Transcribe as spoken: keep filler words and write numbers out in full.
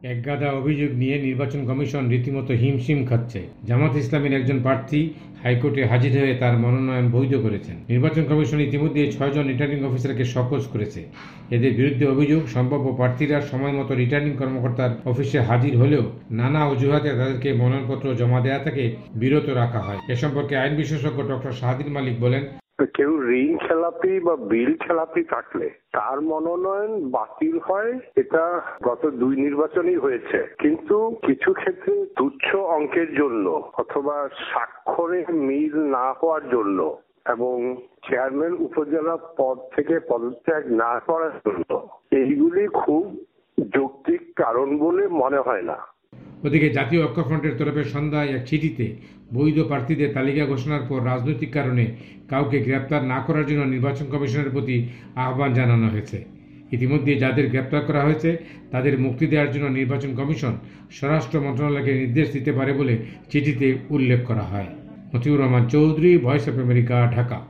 একগাদা অভিযোগ নিয়ে নির্বাচন কমিশন রীতিমতো হিমশিম খাচ্ছে। জামাত ইসলামের একজন প্রার্থী হাইকোর্টে হাজির হয়ে তার মনোনয়ন বৈধ করেছেন। নির্বাচন কমিশন ইতিমধ্যে ছয়জন রিটার্নিং অফিসারকে শোকজ করেছে। এদের বিরুদ্ধে অভিযোগ, সম্ভাব্য প্রার্থীরা সময় মতো রিটার্নিং কর্মকর্তার অফিসে হাজির হলেও নানা অজুহাতে তাদেরকে মনোনয়নপত্র জমা দেওয়া থেকে বিরত রাখা হয়। এ সম্পর্কে আইন বিশেষজ্ঞ ডক্টর শাহাদিন মালিক বলেন, কেউ ঋণ খেলাপি বা বিল খেলাপি থাকলে তার মনোনয়ন বাতিল হয়, এটা গত দুই নির্বাচনেই হয়েছে। কিন্তু কিছু ক্ষেত্রে তুচ্ছ অঙ্কের জন্য অথবা স্বাক্ষরে মিল না হওয়ার জন্য এবং চেয়ারম্যান উপজেলা পদ থেকে পদত্যাগ না করার জন্য এইগুলি খুব যৌক্তিক কারণ বলে মনে হয় না। ওদিকে জাতীয় ঐক্যফ্রন্টের তরফে সন্ধ্যায় এক চিঠিতে বৈধ প্রার্থীদের তালিকা ঘোষণার পর রাজনৈতিক কারণে কাউকে গ্রেপ্তার না করার জন্য নির্বাচন কমিশনের প্রতি আহ্বান জানানো হয়েছে। ইতিমধ্যে যাদের গ্রেপ্তার করা হয়েছে তাদের মুক্তি দেওয়ার জন্য নির্বাচন কমিশন স্বরাষ্ট্র মন্ত্রণালয়কে নির্দেশ দিতে পারে বলে চিঠিতে উল্লেখ করা হয়। Matiur Rahman Chowdhury, voice of America, Dhaka.